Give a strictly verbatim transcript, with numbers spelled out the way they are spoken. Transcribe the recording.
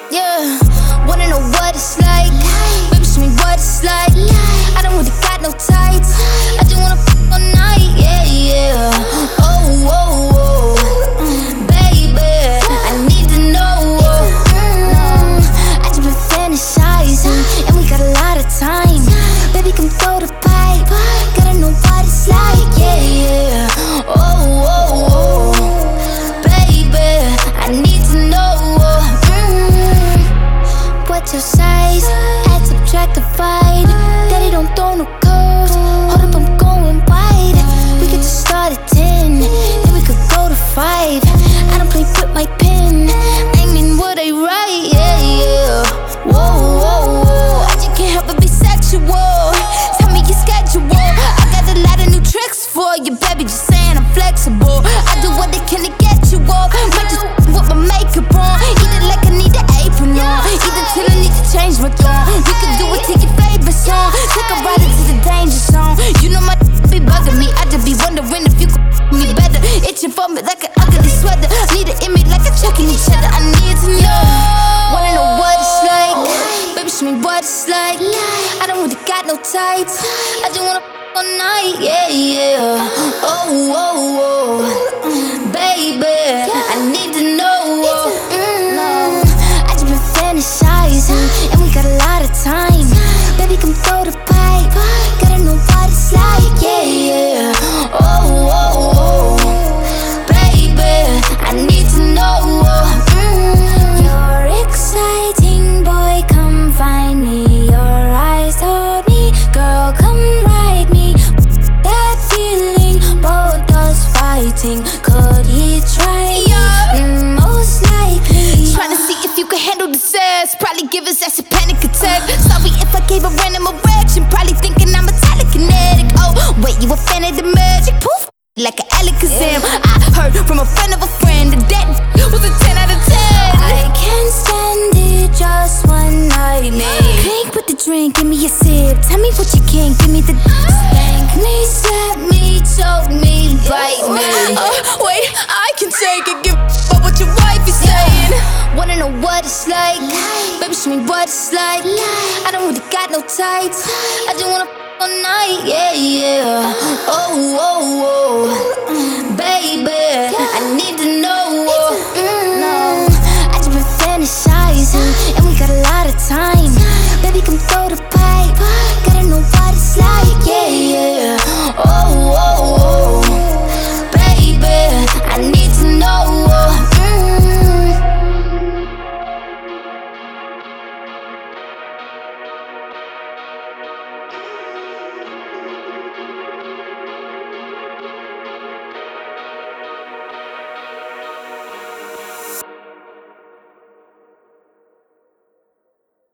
Yeah, wanna know what it's like? Baby, show me what it's like. I don't really got no tights. I just wanna f all night. Yeah, yeah. Oh, oh, oh, baby, I need to know. Mm, I just been fantasizing, and we got a lot of time. Baby, come throw the pipe. Gotta know what it's like. Yeah, yeah. Oh, oh, oh, baby, I need to know. What's your size? Add, subtract, divide. Daddy don't throw no curves. Hold up, I'm going wide. We could just start at ten, then we could go to five. I don't play with my pen, I mean what I write. Yeah, yeah. Whoa, whoa, whoa, I just can't help but be sexual. Tell me your schedule. I got a lot of new tricks for you, baby. Just saying I'm flexible. I do what I can to get you off. Might just with my makeup on. Eat it like I need an apron on. Eat it till I need to change my tone. We can do it to your favorite song. Take a ride into the danger zone. You know my be bugging me. I just be wondering if you could me better. Itching for me like an ugly sweater. Need it in me like a chucking each other. I need to know. Wanna know what it's like? Baby, show me what it's like. I don't really got no tights. I just wanna f all night. Yeah, yeah. Oh, oh, oh, baby, I need to know. Mm, I just been fantasizing, and we got a lot of time. Baby, come throw the pipe. Gotta know what it's like. Yeah, yeah. Oh, oh, oh, baby, I need to know. Mm, you're exciting, boy, come find me. Your eyes told me, girl, come ride me. That feeling, both us fighting. Could he try? Mm, most likely. Trying to see if you can handle the sass. Probably give his ass a panic attack. Sorry if I gave a random erection. Probably thinking I'm a telekinetic. Oh, wait, you a fan of the magic? Poof, like an Alakazam. I heard from a friend of a friend that that was a ten out of ten. I can't stand it, just one night, man. Crank with the drink, give me a sip. Tell me what you can, give me the spank me, slap me, choke me, bite me. Uh, wait, I can take it, give up what your wife is saying. Wanna know what it's like? Baby, show me what it's like. I don't really got no tights. I just wanna f all night. Yeah, yeah. Oh, oh, oh, baby,